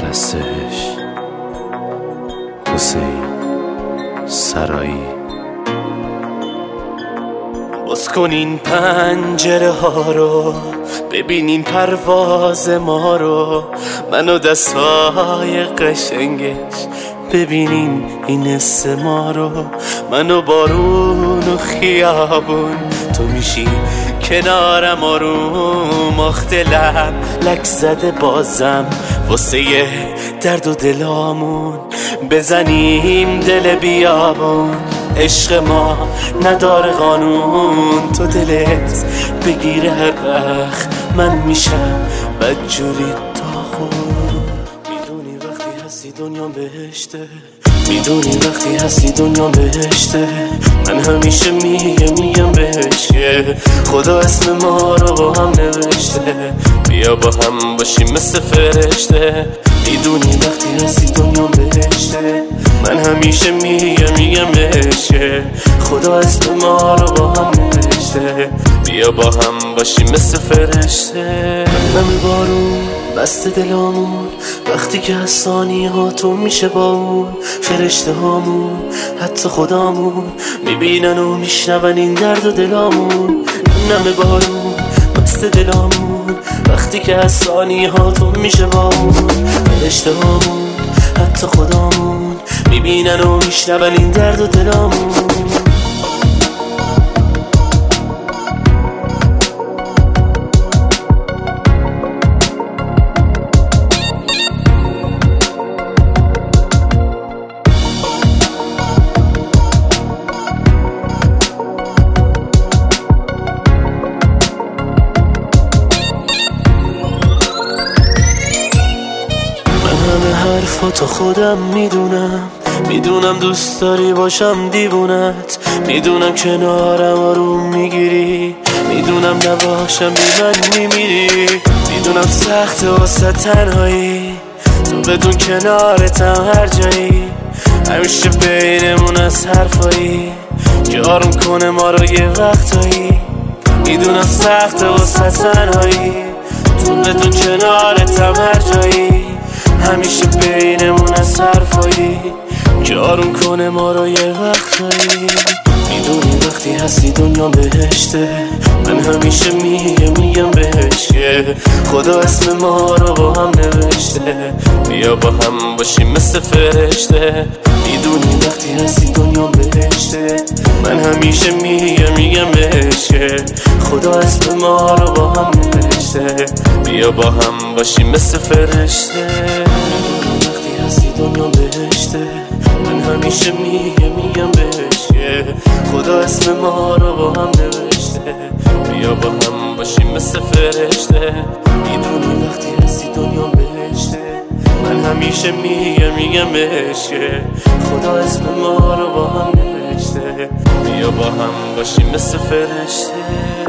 هستش. حسین سرایی. باز کنین پنجره ها رو، ببینین پرواز ما رو، منو دستای قشنگش ببینین این حس ما رو، منو بارون و خیابون، تو میشی کنارم آروم، آخت لب لک زده بازم واسه درد و دلامون، بزنیم دل بیابون، عشق ما نداره قانون، تو دلت بگیره هر وقت من میشم بدجوری داغون. میدونی وقتی هستی دنیا بهشته، میدونی وقتی هستی دنیا بهشته، من همیشه میگم بهش که خدا اسم ما رو با هم نوشته، بیا با هم باشیم مثل فرشته. میدونی وقتی هستی دنیا بهشته، من همیشه میگم بهش که خدا اسم ما رو با هم نوشته، بیا با هم باشیم مثل فرشته. نمی بارون بسته دلامون، وقتی که از ثانیه ها تو میشه با اون، فرشته هامون حتی خدامون میبینن و میشنون این درد و دلامون. نمی بارون بسته دلامون، وقتی که از ثانیه ها تو میشه با اون، فرشته هامون حتی خدامون میبینن و میشنون این درد و دلامون. حرفاتو خودم میدونم دوست داری باشم دیوونت، میدونم کنارم آروم میگیری، میدونم نباشم بی من میمیری، میدونم سخت واسه تنهایی، تو بدون کنارتم هر جایی، همیشه بینمون از حرفایی که آروم کنه ما رو یه وقتایی، میدونم سخت واسه تنهایی، تو بدون کنارتم هر جایی، همیشه بینمون از حرفایی که آروم کنه ما رو یه وقتایی. میدونی وقتی هستی دنیا بهشته، من همیشه میگم بهش که خدا اسم ما رو با هم نوشته، بیا با هم باشیم مثل فرشته. میدونی وقتی هستی دنیا بهشته، من همیشه میگم بهش که خدا اسم ما رو با هم نوشته، بیا با هم باشیم مثل فرشته. وقتی هستی دنیا بهشته، من همیشه میگم بهش که خدا اسم ما رو با هم نوشته، بیا با هم باشیم مثل فرشته. میدونی وقتی هستی دنیا بهشته، من همیشه میگم بهش که خدا اسم ما رو با هم نوشته، بیا با هم باشیم مثل فرشته.